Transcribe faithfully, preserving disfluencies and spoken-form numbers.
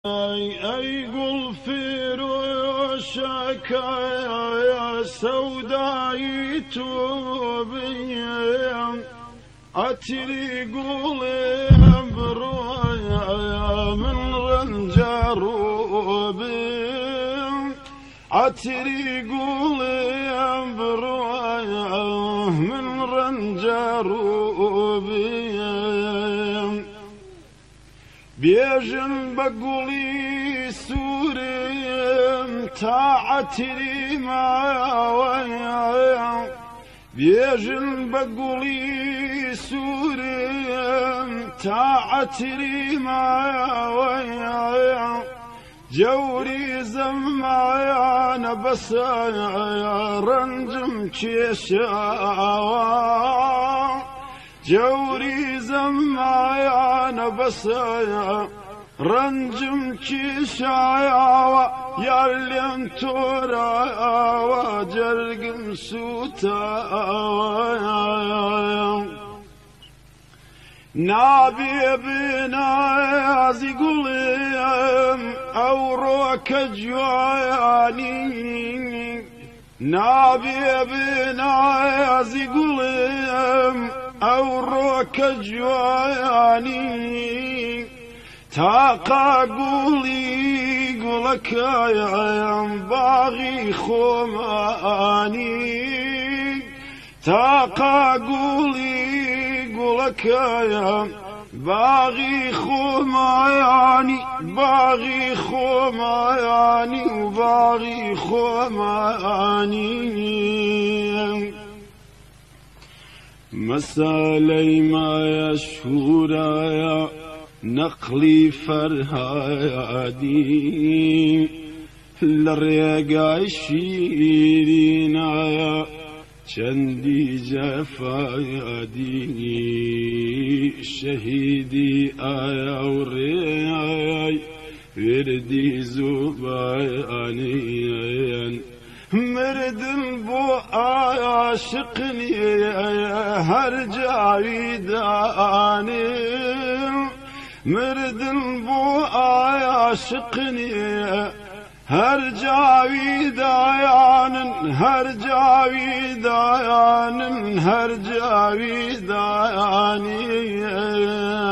أي قل في روشك يا سوداي توبي أتري قولي برويا من رنجروبي أتري قولي برويا من رنجروبي بيجن بقولي سوري تاعتري معايا بيجن بقولي سوري تاعتري معايا جوري زمايا نبس يا رنجم تشيشاوا جوري زمايا نبسايا رنجم كيشايا يالين تورايا جرقم سوتايا نابي بنازي قليم أوروك جواني نابي بنازي قليم أوروك جواني تاقا قولي قولك يا باغي خماني تاقا قولي قولك يا باغي خماني باغي خماني وباغي خماني مسالي ما يشهورايا نقلي فرهادي للريقا شيرينايا شندي جفايادي شهيدي آيا ورياي وردي زباياني مرد بو عاشقني هرجعي داني مرد بو عاشقني هرجعي دايان هرجعي دايان هرجعي داياني